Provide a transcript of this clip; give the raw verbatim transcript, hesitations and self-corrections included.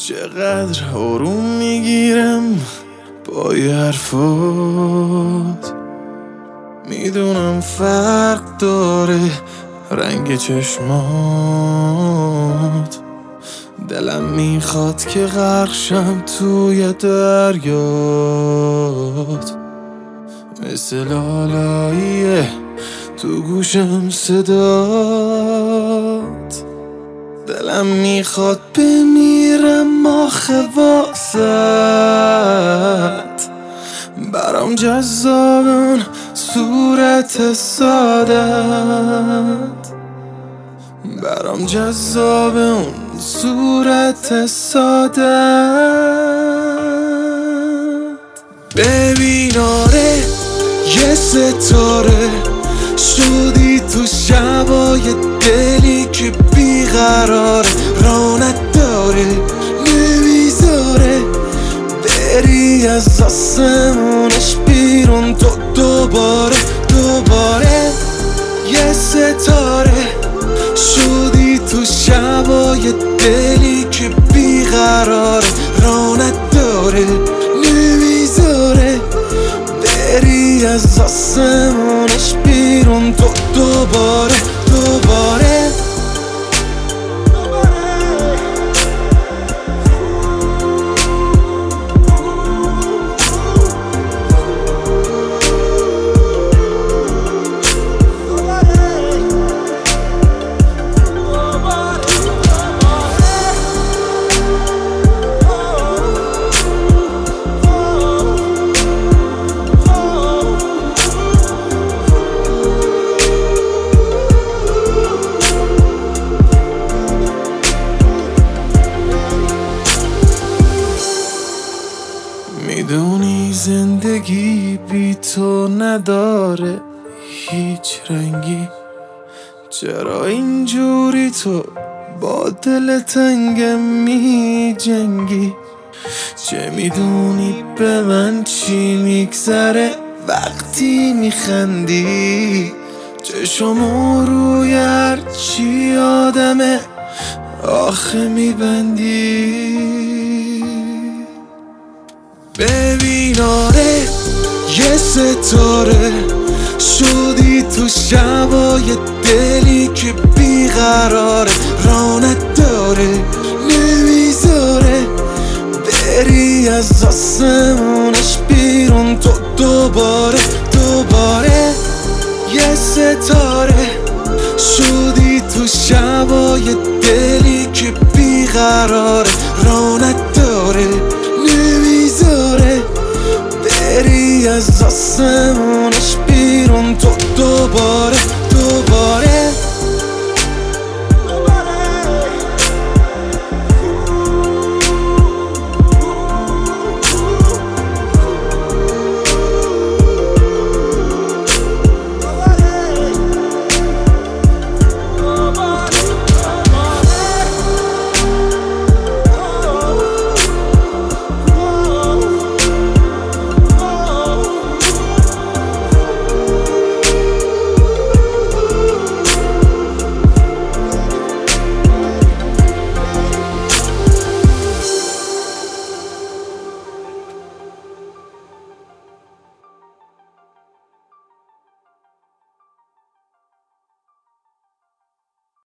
چقدر آروم میگیرم با یه حرفات. میدونم فرق داره رنگ چشمات. دلم میخواد که غرق شم توی دریات، مثل لالاییه تو گوشم صدات. دلم میخواد بمیرم آخه واسط، برام جذابون صورت سادت. برام جذابون صورت سادت. ببین آره یه ستاره شدی تو شبای دلی که بیقراره، راه نداره نمیذاره بری از آسمونش بیرون. تو دوباره دوباره یه ستاره شدی تو شبای دلی که بیقراره، راه نداره نمیذاره بری از آسمونش بیرون. تو دوباره دوباره میدونی زندگی بی تو نداره هیچ رنگی. چرا اینجوری تو با دل تنگم می جنگی؟ چه میدونی به من چی میگذره وقتی میخندی؟ چشمو روی هرچی آدمه آخه میبندی. ببین آره یه ستاره شدی تو شبای دلی که بیقراره، راه نداره نمیذاره بری از آسمونش بیرون. تو دوباره دوباره یه ستاره شدی تو شبای دلی که بیقراره،